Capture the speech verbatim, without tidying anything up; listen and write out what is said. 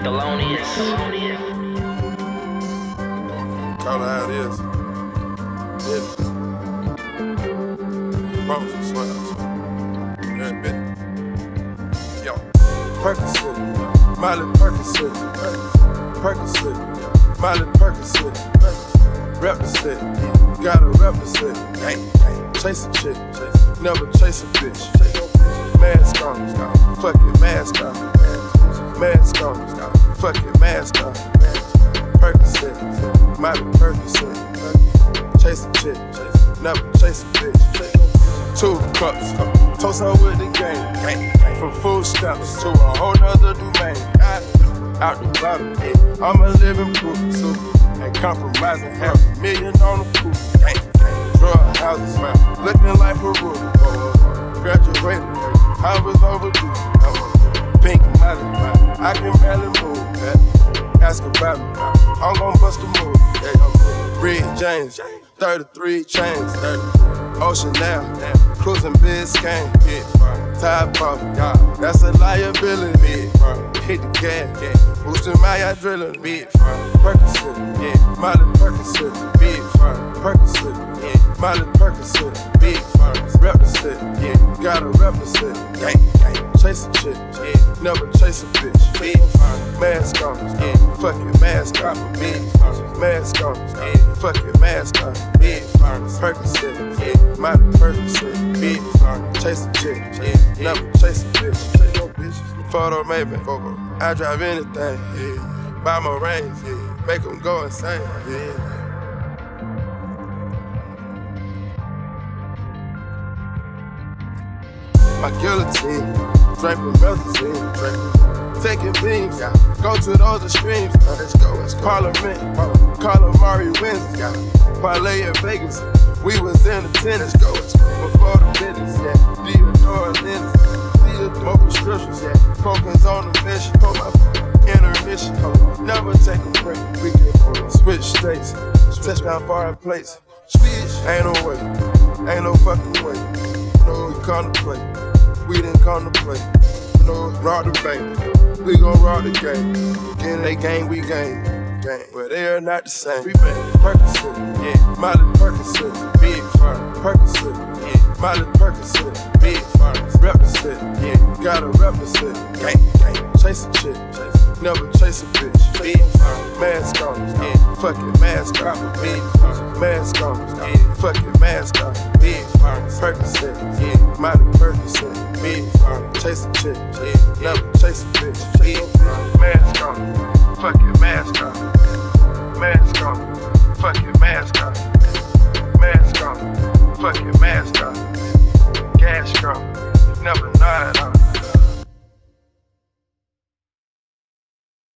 Thelonious. Call it how it is. Yeah. Promise you, swear. Every minute. Yo. Percocet. Miley Percocet. Percocet. Miley Percocet. Represent. Gotta represent. Chase a chick. Never chase a bitch. Mask on. Fuck it, mask on. Mask on. Fuck it, mask on. Percocet. Miley Percocet. Chase a chick. Never chase a bitch. Two cups. Toast her with the game. From food stamps to a whole nother domain. Out the bottom. I'm a living proof. Ain't compromising. Half a million on the poop. Drug houses. Looking like Peru. Graduated. I was overdue. Pink Molly. I can barely move. Ask about me. I'm gon' bust a move. Red James. thirty-three chains. Ocean now. Cruising Biscayne. Tide pump. That's a liability. Hit the gas. Boosting my adrenaline. Percocet. Miley Percocet. Percocet. Miley Percocet. Represent. Gotta represent. Chase a chick. Never chase a bitch. Mask on. Fucking mask on. Mask on. Fucking mask on. Percocet. Miley Percocet. Chase a chick. Never chase a bitch. Photo maybe. I drive anything. Buy my range. Make them go insane. My guillotine, drink with melazine, taking beams, go to those extremes. Let's go, let's go. Parliament, Calamari wins, parlay in Vegas. We was in the tennis, go, let's go. Before the business, yeah. Theodore lenses, more prescriptions, yeah. Focus on the mission, for my intermission. Never take a break, we can switch states, touchdown foreign plates. Ain't no way, ain't no fucking way. No, we come to play. We didn't come to play. No, rock the bank. We gon' rock the game. Get they gang, we gang. Gang. But they are not the same. We bang. Percocet. Yeah. Miley Percocet. Big firm. Percocet. Yeah. Miley Percocet. Big firm. Represent. Yeah. Gotta represent. Gang. Gang. Chase a chick. Never chase a bitch. Big firm. Mask on. Yeah. Fucking mask on. Big firm. Mask on. Yeah. Fucking mask on. Big firm. Percocet. Yeah. Miley Percocet. Big firm. Chase a chick. Yeah. Never chase a bitch. Big firm. Mask on. Fucking mask on. Mask on. Fucking mask on. Mask on. Fucking mask on. Gas strong. Never nod.